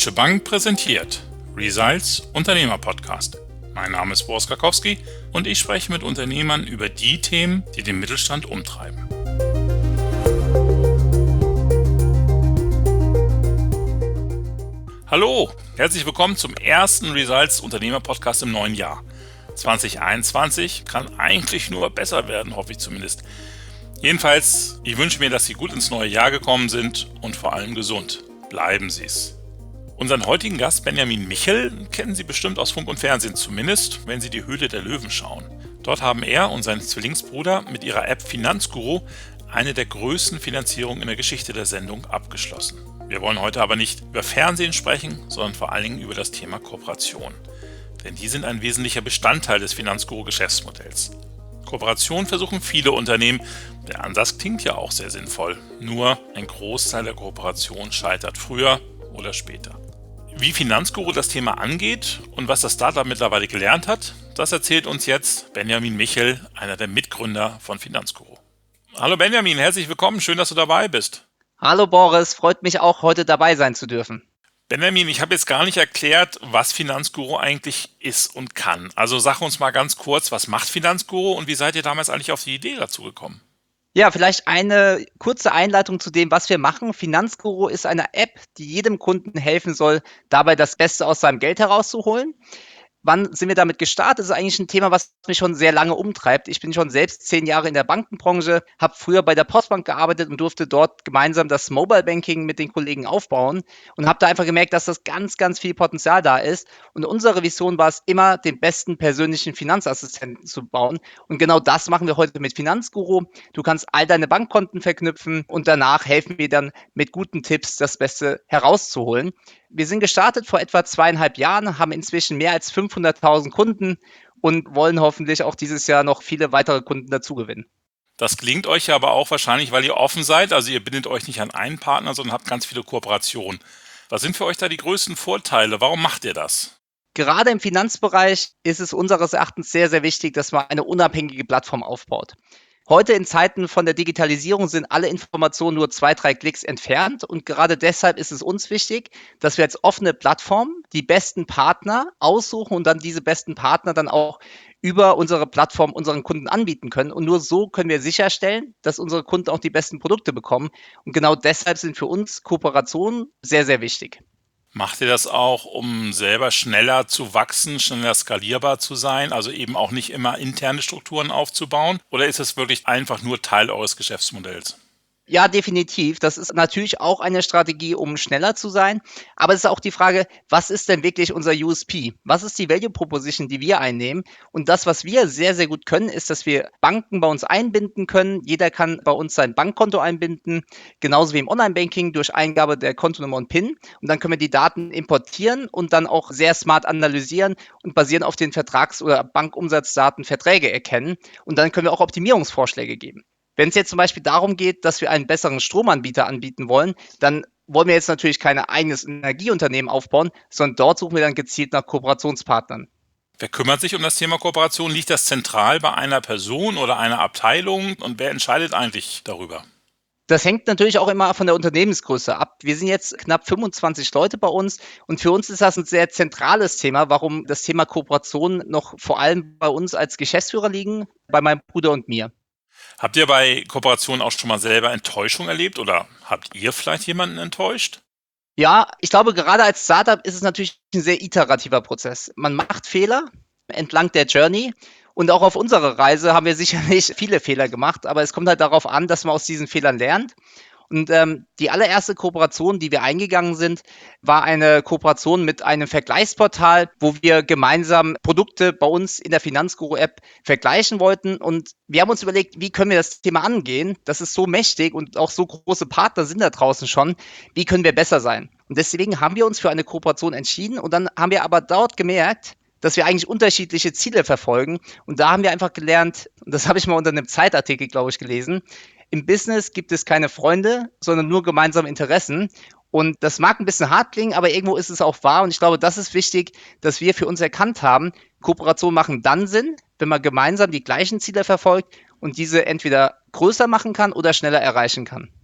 Deutsche Bank präsentiert Results Unternehmer-Podcast. Mein Name ist Boris Karkowski und ich spreche mit Unternehmern über die Themen, die den Mittelstand umtreiben. Hallo, herzlich willkommen zum ersten Results Unternehmer-Podcast im neuen Jahr. 2021 kann eigentlich nur besser werden, hoffe ich zumindest. Jedenfalls, ich wünsche mir, dass Sie gut ins neue Jahr gekommen sind und vor allem gesund. Bleiben Sie es. Unseren heutigen Gast Benjamin Michel kennen Sie bestimmt aus Funk und Fernsehen, zumindest wenn Sie die Höhle der Löwen schauen. Dort haben er und sein Zwillingsbruder mit ihrer App Finanzguru eine der größten Finanzierungen in der Geschichte der Sendung abgeschlossen. Wir wollen heute aber nicht über Fernsehen sprechen, sondern vor allen Dingen über das Thema Kooperation. Denn die sind ein wesentlicher Bestandteil des Finanzguru-Geschäftsmodells. Kooperation versuchen viele Unternehmen. Der Ansatz klingt ja auch sehr sinnvoll. Nur ein Großteil der Kooperation scheitert früher oder später. Wie Finanzguru das Thema angeht und was das Startup mittlerweile gelernt hat, das erzählt uns jetzt Benjamin Michel, einer der Mitgründer von Finanzguru. Hallo Benjamin, herzlich willkommen, schön, dass du dabei bist. Hallo Boris, freut mich auch, heute dabei sein zu dürfen. Benjamin, ich habe jetzt gar nicht erklärt, was Finanzguru eigentlich ist und kann. Also sag uns mal ganz kurz, was macht Finanzguru und wie seid ihr damals eigentlich auf die Idee dazu gekommen? Ja, vielleicht eine kurze Einleitung zu dem, was wir machen. Finanzguru ist eine App, die jedem Kunden helfen soll, dabei das Beste aus seinem Geld herauszuholen. Wann sind wir damit gestartet? Das ist eigentlich ein Thema, was mich schon sehr lange umtreibt. Ich bin schon selbst 10 Jahre in der Bankenbranche, habe früher bei der Postbank gearbeitet und durfte dort gemeinsam das Mobile Banking mit den Kollegen aufbauen und habe da einfach gemerkt, dass das ganz, ganz viel Potenzial da ist. Und unsere Vision war es immer, den besten persönlichen Finanzassistenten zu bauen. Und genau das machen wir heute mit Finanzguru. Du kannst all deine Bankkonten verknüpfen und danach helfen wir dann mit guten Tipps, das Beste herauszuholen. Wir sind gestartet vor etwa 2,5 Jahren, haben inzwischen mehr als 500.000 Kunden und wollen hoffentlich auch dieses Jahr noch viele weitere Kunden dazugewinnen. Das gelingt euch ja aber auch wahrscheinlich, weil ihr offen seid. Also ihr bindet euch nicht an einen Partner, sondern habt ganz viele Kooperationen. Was sind für euch da die größten Vorteile? Warum macht ihr das? Gerade im Finanzbereich ist es unseres Erachtens sehr, sehr wichtig, dass man eine unabhängige Plattform aufbaut. Heute in Zeiten von der Digitalisierung sind alle Informationen nur 2, 3 Klicks entfernt und gerade deshalb ist es uns wichtig, dass wir als offene Plattform die besten Partner aussuchen und dann diese besten Partner dann auch über unsere Plattform unseren Kunden anbieten können. Und nur so können wir sicherstellen, dass unsere Kunden auch die besten Produkte bekommen. Und genau deshalb sind für uns Kooperationen sehr, sehr wichtig. Macht ihr das auch, um selber schneller zu wachsen, schneller skalierbar zu sein, also eben auch nicht immer interne Strukturen aufzubauen? Oder ist es wirklich einfach nur Teil eures Geschäftsmodells? Ja, definitiv. Das ist natürlich auch eine Strategie, um schneller zu sein. Aber es ist auch die Frage, was ist denn wirklich unser USP? Was ist die Value Proposition, die wir einnehmen? Und das, was wir sehr, sehr gut können, ist, dass wir Banken bei uns einbinden können. Jeder kann bei uns sein Bankkonto einbinden, genauso wie im Online-Banking durch Eingabe der Kontonummer und PIN. Und dann können wir die Daten importieren und dann auch sehr smart analysieren und basierend auf den Vertrags- oder Bankumsatzdaten Verträge erkennen. Und dann können wir auch Optimierungsvorschläge geben. Wenn es jetzt zum Beispiel darum geht, dass wir einen besseren Stromanbieter anbieten wollen, dann wollen wir jetzt natürlich kein eigenes Energieunternehmen aufbauen, sondern dort suchen wir dann gezielt nach Kooperationspartnern. Wer kümmert sich um das Thema Kooperation? Liegt das zentral bei einer Person oder einer Abteilung? Und wer entscheidet eigentlich darüber? Das hängt natürlich auch immer von der Unternehmensgröße ab. Wir sind jetzt knapp 25 Leute bei uns und für uns ist das ein sehr zentrales Thema, warum das Thema Kooperation noch vor allem bei uns als Geschäftsführer liegen, bei meinem Bruder und mir. Habt ihr bei Kooperationen auch schon mal selber Enttäuschung erlebt oder habt ihr vielleicht jemanden enttäuscht? Ja, ich glaube, gerade als Startup ist es natürlich ein sehr iterativer Prozess. Man macht Fehler entlang der Journey und auch auf unserer Reise haben wir sicherlich viele Fehler gemacht, aber es kommt halt darauf an, dass man aus diesen Fehlern lernt. Und die allererste Kooperation, die wir eingegangen sind, war eine Kooperation mit einem Vergleichsportal, wo wir gemeinsam Produkte bei uns in der Finanzguru-App vergleichen wollten. Und wir haben uns überlegt, wie können wir das Thema angehen? Das ist so mächtig und auch so große Partner sind da draußen schon. Wie können wir besser sein? Und deswegen haben wir uns für eine Kooperation entschieden. Und dann haben wir aber dort gemerkt, dass wir eigentlich unterschiedliche Ziele verfolgen. Und da haben wir einfach gelernt, und das habe ich mal unter einem Zeitartikel, glaube ich, gelesen, im Business gibt es keine Freunde, sondern nur gemeinsame Interessen. Und das mag ein bisschen hart klingen, aber irgendwo ist es auch wahr. Und ich glaube, das ist wichtig, dass wir für uns erkannt haben, Kooperationen machen dann Sinn, wenn man gemeinsam die gleichen Ziele verfolgt und diese entweder größer machen kann oder schneller erreichen kann.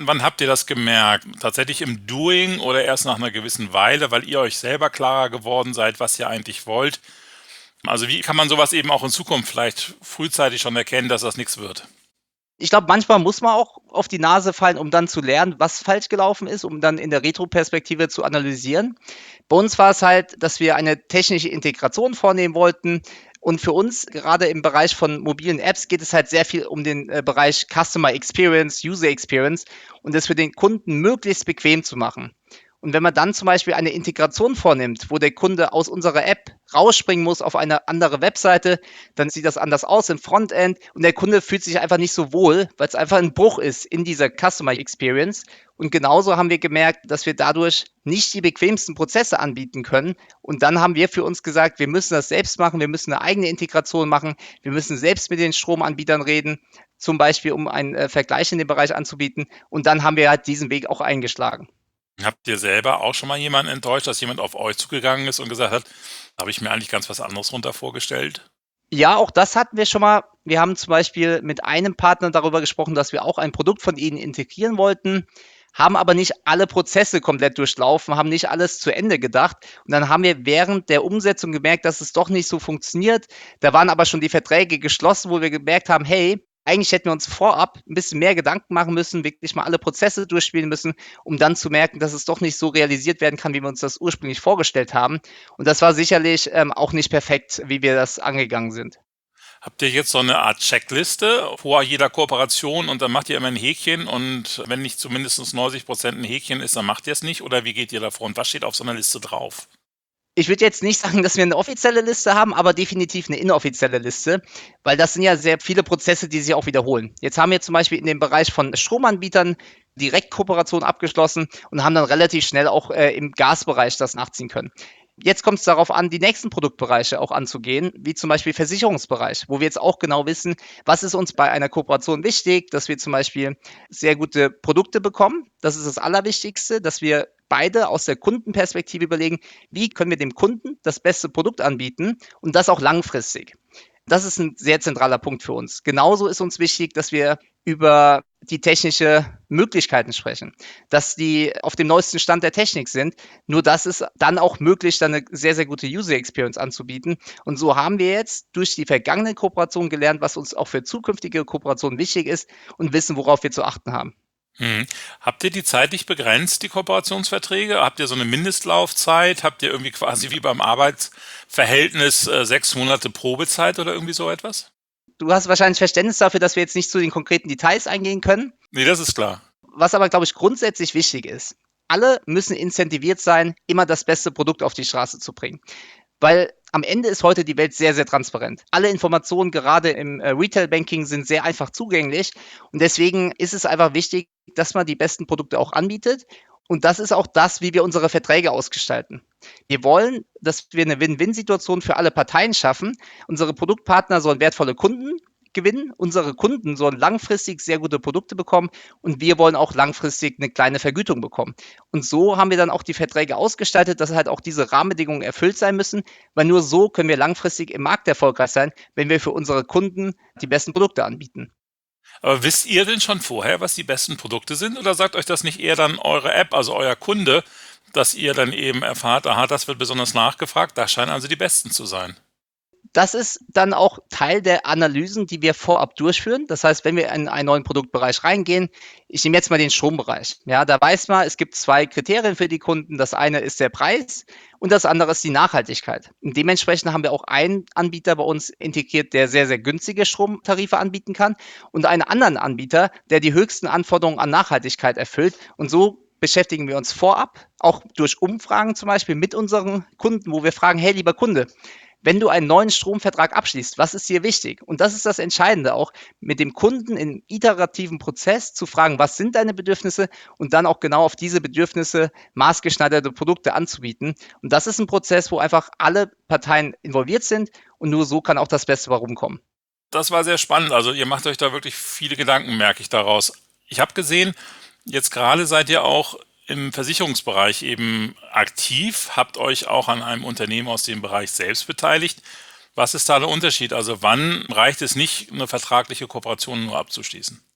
Wann habt ihr das gemerkt? Tatsächlich im Doing oder erst nach einer gewissen Weile, weil ihr euch selber klarer geworden seid, was ihr eigentlich wollt? Also wie kann man sowas eben auch in Zukunft vielleicht frühzeitig schon erkennen, dass das nichts wird? Ich glaube, manchmal muss man auch auf die Nase fallen, um dann zu lernen, was falsch gelaufen ist, um dann in der Retroperspektive zu analysieren. Bei uns war es halt, dass wir eine technische Integration vornehmen wollten. Und für uns, gerade im Bereich von mobilen Apps, geht es halt sehr viel um den Bereich Customer Experience, User Experience und das für den Kunden möglichst bequem zu machen. Und wenn man dann zum Beispiel eine Integration vornimmt, wo der Kunde aus unserer App rausspringen muss auf eine andere Webseite, dann sieht das anders aus im Frontend und der Kunde fühlt sich einfach nicht so wohl, weil es einfach ein Bruch ist in dieser Customer Experience. Und genauso haben wir gemerkt, dass wir dadurch nicht die bequemsten Prozesse anbieten können. Und dann haben wir für uns gesagt, wir müssen das selbst machen, wir müssen eine eigene Integration machen, wir müssen selbst mit den Stromanbietern reden, zum Beispiel um einen Vergleich in dem Bereich anzubieten. Und dann haben wir halt diesen Weg auch eingeschlagen. Habt ihr selber auch schon mal jemanden enttäuscht, dass jemand auf euch zugegangen ist und gesagt hat, da habe ich mir eigentlich ganz was anderes drunter vorgestellt? Ja, auch das hatten wir schon mal. Wir haben zum Beispiel mit einem Partner darüber gesprochen, dass wir auch ein Produkt von ihnen integrieren wollten, haben aber nicht alle Prozesse komplett durchlaufen, haben nicht alles zu Ende gedacht. Und dann haben wir während der Umsetzung gemerkt, dass es doch nicht so funktioniert. Da waren aber schon die Verträge geschlossen, wo wir gemerkt haben, hey, eigentlich hätten wir uns vorab ein bisschen mehr Gedanken machen müssen, wirklich mal alle Prozesse durchspielen müssen, um dann zu merken, dass es doch nicht so realisiert werden kann, wie wir uns das ursprünglich vorgestellt haben. Und das war sicherlich auch nicht perfekt, wie wir das angegangen sind. Habt ihr jetzt so eine Art Checkliste vor jeder Kooperation und dann macht ihr immer ein Häkchen und wenn nicht zumindest 90% ein Häkchen ist, dann macht ihr es nicht oder wie geht ihr davor und was steht auf so einer Liste drauf? Ich würde jetzt nicht sagen, dass wir eine offizielle Liste haben, aber definitiv eine inoffizielle Liste, weil das sind ja sehr viele Prozesse, die sich auch wiederholen. Jetzt haben wir zum Beispiel in dem Bereich von Stromanbietern direkt Kooperation abgeschlossen und haben dann relativ schnell auch im Gasbereich das nachziehen können. Jetzt kommt es darauf an, die nächsten Produktbereiche auch anzugehen, wie zum Beispiel Versicherungsbereich, wo wir jetzt auch genau wissen, was ist uns bei einer Kooperation wichtig, dass wir zum Beispiel sehr gute Produkte bekommen. Das ist das Allerwichtigste, dass wir beide aus der Kundenperspektive überlegen, wie können wir dem Kunden das beste Produkt anbieten und das auch langfristig. Das ist ein sehr zentraler Punkt für uns. Genauso ist uns wichtig, dass wir über die technische Möglichkeiten sprechen, dass die auf dem neuesten Stand der Technik sind. Nur das ist dann auch möglich, dann eine sehr, sehr gute User Experience anzubieten. Und so haben wir jetzt durch die vergangenen Kooperationen gelernt, was uns auch für zukünftige Kooperationen wichtig ist und wissen, worauf wir zu achten haben. Mhm. Habt ihr die zeitlich begrenzt, die Kooperationsverträge? Habt ihr so eine Mindestlaufzeit? Habt ihr irgendwie quasi wie beim Arbeitsverhältnis 6 Monate Probezeit oder irgendwie so etwas? Du hast wahrscheinlich Verständnis dafür, dass wir jetzt nicht zu den konkreten Details eingehen können. Nee, das ist klar. Was aber, glaube ich, grundsätzlich wichtig ist, alle müssen incentiviert sein, immer das beste Produkt auf die Straße zu bringen. Weil am Ende ist heute die Welt sehr, sehr transparent. Alle Informationen, gerade im Retail-Banking, sind sehr einfach zugänglich. Und deswegen ist es einfach wichtig, dass man die besten Produkte auch anbietet. Und das ist auch das, wie wir unsere Verträge ausgestalten. Wir wollen, dass wir eine Win-Win-Situation für alle Parteien schaffen. Unsere Produktpartner sollen wertvolle Kunden gewinnen, unsere Kunden sollen langfristig sehr gute Produkte bekommen und wir wollen auch langfristig eine kleine Vergütung bekommen. Und so haben wir dann auch die Verträge ausgestaltet, dass halt auch diese Rahmenbedingungen erfüllt sein müssen, weil nur so können wir langfristig im Markt erfolgreich sein, wenn wir für unsere Kunden die besten Produkte anbieten. Aber wisst ihr denn schon vorher, was die besten Produkte sind oder sagt euch das nicht eher dann eure App, also euer Kunde, dass ihr dann eben erfahrt, aha, das wird besonders nachgefragt, das scheinen also die besten zu sein? Das ist dann auch Teil der Analysen, die wir vorab durchführen. Das heißt, wenn wir in einen neuen Produktbereich reingehen, ich nehme jetzt mal den Strombereich. Ja, da weiß man, es gibt zwei Kriterien für die Kunden. Das eine ist der Preis und das andere ist die Nachhaltigkeit. Und dementsprechend haben wir auch einen Anbieter bei uns integriert, der sehr, sehr günstige Stromtarife anbieten kann und einen anderen Anbieter, der die höchsten Anforderungen an Nachhaltigkeit erfüllt. Und so beschäftigen wir uns vorab, auch durch Umfragen zum Beispiel mit unseren Kunden, wo wir fragen, hey, lieber Kunde, wenn du einen neuen Stromvertrag abschließt, was ist dir wichtig? Und das ist das Entscheidende auch, mit dem Kunden im iterativen Prozess zu fragen, was sind deine Bedürfnisse und dann auch genau auf diese Bedürfnisse maßgeschneiderte Produkte anzubieten. Und das ist ein Prozess, wo einfach alle Parteien involviert sind und nur so kann auch das Beste rumkommen. Das war sehr spannend. Also ihr macht euch da wirklich viele Gedanken, merke ich daraus. Ich habe gesehen, jetzt gerade seid ihr auch im Versicherungsbereich eben aktiv, habt euch auch an einem Unternehmen aus dem Bereich selbst beteiligt. Was ist da der Unterschied? Also wann reicht es nicht, eine vertragliche Kooperation nur abzuschließen?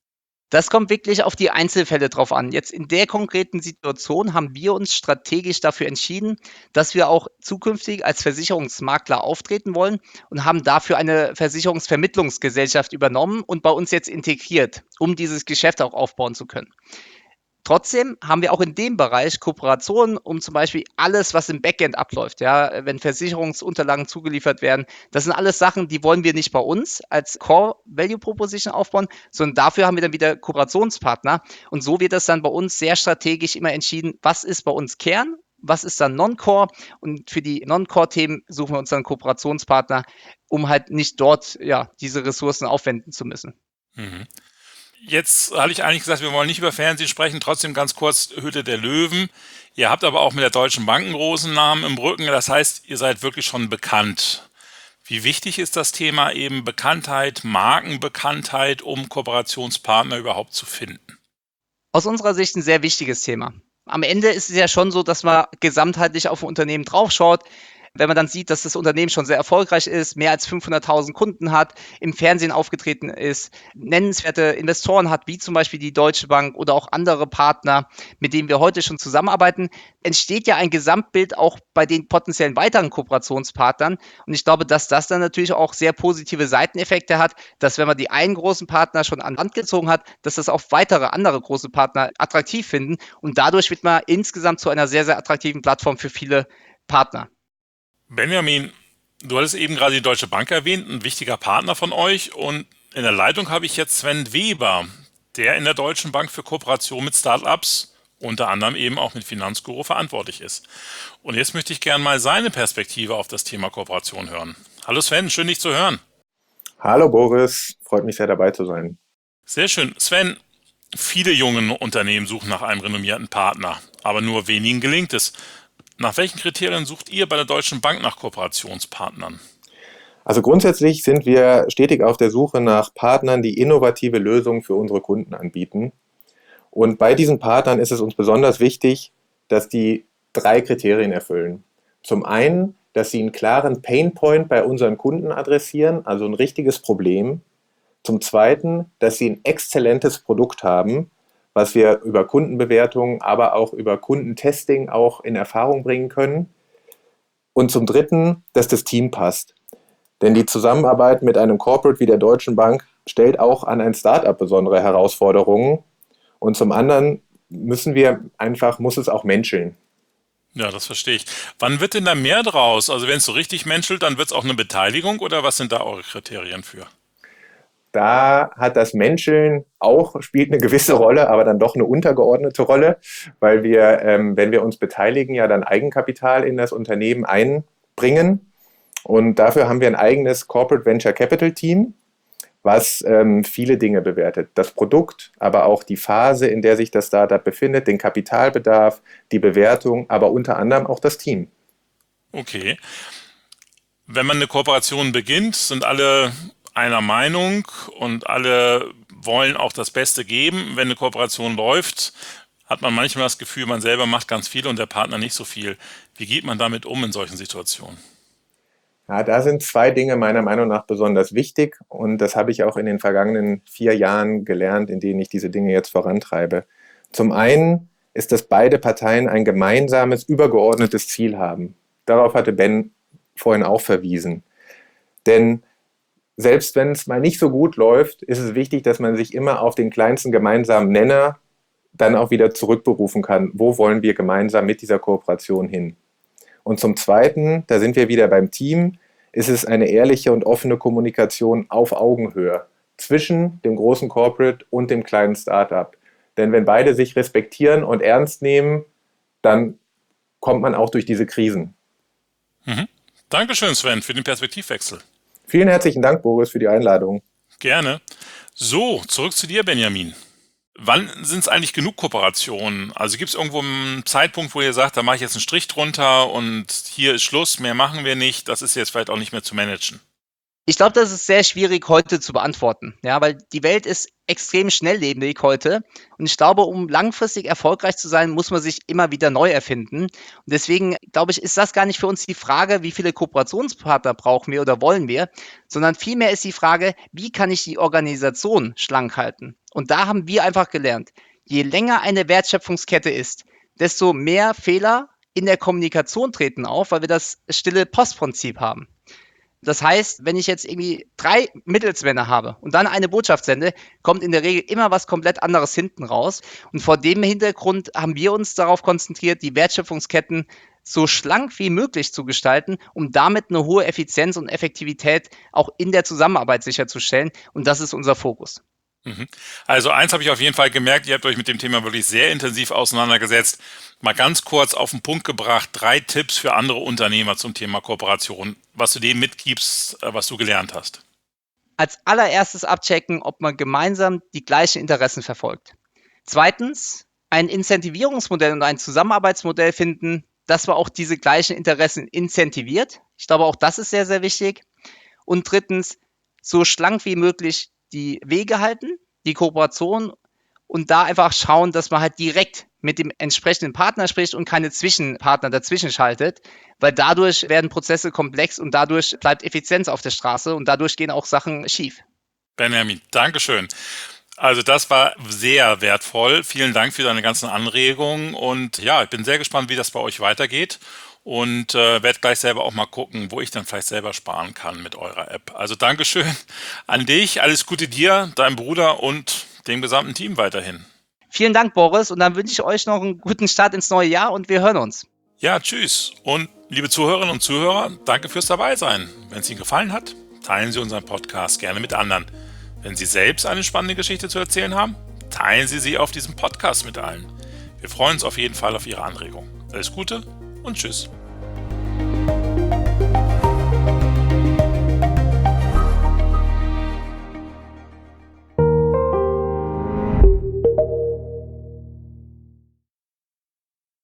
Das kommt wirklich auf die Einzelfälle drauf an. Jetzt in der konkreten Situation haben wir uns strategisch dafür entschieden, dass wir auch zukünftig als Versicherungsmakler auftreten wollen und haben dafür eine Versicherungsvermittlungsgesellschaft übernommen und bei uns jetzt integriert, um dieses Geschäft auch aufbauen zu können. Trotzdem haben wir auch in dem Bereich Kooperationen, um zum Beispiel alles, was im Backend abläuft, ja, wenn Versicherungsunterlagen zugeliefert werden, das sind alles Sachen, die wollen wir nicht bei uns als Core Value Proposition aufbauen, sondern dafür haben wir dann wieder Kooperationspartner. Und so wird das dann bei uns sehr strategisch immer entschieden, was ist bei uns Kern, was ist dann Non-Core, und für die Non-Core-Themen suchen wir uns dann Kooperationspartner, um halt nicht dort ja diese Ressourcen aufwenden zu müssen. Mhm. Jetzt hatte ich eigentlich gesagt, wir wollen nicht über Fernsehen sprechen, trotzdem ganz kurz Hütte der Löwen. Ihr habt aber auch mit der Deutschen Bank einen großen Namen im Rücken, das heißt, ihr seid wirklich schon bekannt. Wie wichtig ist das Thema eben Bekanntheit, Markenbekanntheit, um Kooperationspartner überhaupt zu finden? Aus unserer Sicht ein sehr wichtiges Thema. Am Ende ist es ja schon so, dass man gesamtheitlich auf ein Unternehmen draufschaut. Wenn man dann sieht, dass das Unternehmen schon sehr erfolgreich ist, mehr als 500.000 Kunden hat, im Fernsehen aufgetreten ist, nennenswerte Investoren hat, wie zum Beispiel die Deutsche Bank oder auch andere Partner, mit denen wir heute schon zusammenarbeiten, entsteht ja ein Gesamtbild auch bei den potenziellen weiteren Kooperationspartnern. Und ich glaube, dass das dann natürlich auch sehr positive Seiteneffekte hat, dass wenn man die einen großen Partner schon an Land gezogen hat, dass das auch weitere andere große Partner attraktiv finden. Und dadurch wird man insgesamt zu einer sehr, sehr attraktiven Plattform für viele Partner. Benjamin, du hattest eben gerade die Deutsche Bank erwähnt, ein wichtiger Partner von euch. Und in der Leitung habe ich jetzt Sven Weber, der in der Deutschen Bank für Kooperation mit Startups, unter anderem eben auch mit Finanzguru, verantwortlich ist. Und jetzt möchte ich gerne mal seine Perspektive auf das Thema Kooperation hören. Hallo Sven, schön dich zu hören. Hallo Boris, freut mich sehr dabei zu sein. Sehr schön. Sven, viele junge Unternehmen suchen nach einem renommierten Partner, aber nur wenigen gelingt es. Nach welchen Kriterien sucht ihr bei der Deutschen Bank nach Kooperationspartnern? Also grundsätzlich sind wir stetig auf der Suche nach Partnern, die innovative Lösungen für unsere Kunden anbieten. Und bei diesen Partnern ist es uns besonders wichtig, dass die 3 Kriterien erfüllen. Zum einen, dass sie einen klaren Painpoint bei unseren Kunden adressieren, also ein richtiges Problem. Zum zweiten, dass sie ein exzellentes Produkt haben, was wir über Kundenbewertungen, aber auch über Kundentesting auch in Erfahrung bringen können. Und zum dritten, dass das Team passt. Denn die Zusammenarbeit mit einem Corporate wie der Deutschen Bank stellt auch an ein Startup besondere Herausforderungen. Und zum anderen muss es auch menscheln. Ja, das verstehe ich. Wann wird denn da mehr draus? Also wenn es so richtig menschelt, dann wird es auch eine Beteiligung oder was sind da eure Kriterien für? Da hat das Menscheln spielt eine gewisse Rolle, aber dann doch eine untergeordnete Rolle, weil wir, wenn wir uns beteiligen, ja dann Eigenkapital in das Unternehmen einbringen. Und dafür haben wir ein eigenes Corporate Venture Capital Team, was viele Dinge bewertet. Das Produkt, aber auch die Phase, in der sich das Startup befindet, den Kapitalbedarf, die Bewertung, aber unter anderem auch das Team. Okay. Wenn man eine Kooperation beginnt, sind alle einer Meinung und alle wollen auch das Beste geben. Wenn eine Kooperation läuft, hat man manchmal das Gefühl, man selber macht ganz viel und der Partner nicht so viel. Wie geht man damit um in solchen Situationen? Ja, da sind 2 Dinge meiner Meinung nach besonders wichtig und das habe ich auch in den vergangenen 4 Jahren gelernt, in denen ich diese Dinge jetzt vorantreibe. Zum einen ist, dass beide Parteien ein gemeinsames, übergeordnetes Ziel haben. Darauf hatte Ben vorhin auch verwiesen. Denn selbst wenn es mal nicht so gut läuft, ist es wichtig, dass man sich immer auf den kleinsten gemeinsamen Nenner dann auch wieder zurückberufen kann. Wo wollen wir gemeinsam mit dieser Kooperation hin? Und zum Zweiten, da sind wir wieder beim Team, ist es eine ehrliche und offene Kommunikation auf Augenhöhe zwischen dem großen Corporate und dem kleinen Startup. Denn wenn beide sich respektieren und ernst nehmen, dann kommt man auch durch diese Krisen. Mhm. Dankeschön, Sven, für den Perspektivwechsel. Vielen herzlichen Dank, Boris, für die Einladung. Gerne. So, zurück zu dir, Benjamin. Wann sind es eigentlich genug Kooperationen? Also gibt es irgendwo einen Zeitpunkt, wo ihr sagt, da mache ich jetzt einen Strich drunter und hier ist Schluss, mehr machen wir nicht, das ist jetzt vielleicht auch nicht mehr zu managen? Ich glaube, das ist sehr schwierig heute zu beantworten, ja, weil die Welt ist extrem schnelllebig heute und ich glaube, um langfristig erfolgreich zu sein, muss man sich immer wieder neu erfinden. Und deswegen glaube ich, ist das gar nicht für uns die Frage, wie viele Kooperationspartner brauchen wir oder wollen wir, sondern vielmehr ist die Frage, wie kann ich die Organisation schlank halten? Und da haben wir einfach gelernt, je länger eine Wertschöpfungskette ist, desto mehr Fehler in der Kommunikation treten auf, weil wir das stille Postprinzip haben. Das heißt, wenn ich jetzt irgendwie 3 Mittelsmänner habe und dann eine Botschaft sende, kommt in der Regel immer was komplett anderes hinten raus. Und vor dem Hintergrund haben wir uns darauf konzentriert, die Wertschöpfungsketten so schlank wie möglich zu gestalten, um damit eine hohe Effizienz und Effektivität auch in der Zusammenarbeit sicherzustellen. Und das ist unser Fokus. Also eins habe ich auf jeden Fall gemerkt, ihr habt euch mit dem Thema wirklich sehr intensiv auseinandergesetzt. Mal ganz kurz auf den Punkt gebracht, 3 Tipps für andere Unternehmer zum Thema Kooperation, was du denen mitgibst, was du gelernt hast. Als allererstes abchecken, ob man gemeinsam die gleichen Interessen verfolgt. Zweitens, ein Incentivierungsmodell und ein Zusammenarbeitsmodell finden, das man auch diese gleichen Interessen incentiviert. Ich glaube, auch das ist sehr, sehr wichtig. Und drittens, so schlank wie möglich die Wege halten, die Kooperation und da einfach schauen, dass man halt direkt mit dem entsprechenden Partner spricht und keine Zwischenpartner dazwischen schaltet, weil dadurch werden Prozesse komplex und dadurch bleibt Effizienz auf der Straße und dadurch gehen auch Sachen schief. Benjamin, Dankeschön. Also das war sehr wertvoll. Vielen Dank für deine ganzen Anregungen und ja, ich bin sehr gespannt, wie das bei euch weitergeht und werde gleich selber auch mal gucken, wo ich dann vielleicht selber sparen kann mit eurer App. Also Dankeschön an dich, alles Gute dir, deinem Bruder und dem gesamten Team weiterhin. Vielen Dank, Boris, und dann wünsche ich euch noch einen guten Start ins neue Jahr und wir hören uns. Ja, tschüss. Und liebe Zuhörerinnen und Zuhörer, danke fürs Dabeisein. Wenn es Ihnen gefallen hat, teilen Sie unseren Podcast gerne mit anderen. Wenn Sie selbst eine spannende Geschichte zu erzählen haben, teilen Sie sie auf diesem Podcast mit allen. Wir freuen uns auf jeden Fall auf Ihre Anregungen. Alles Gute und tschüss.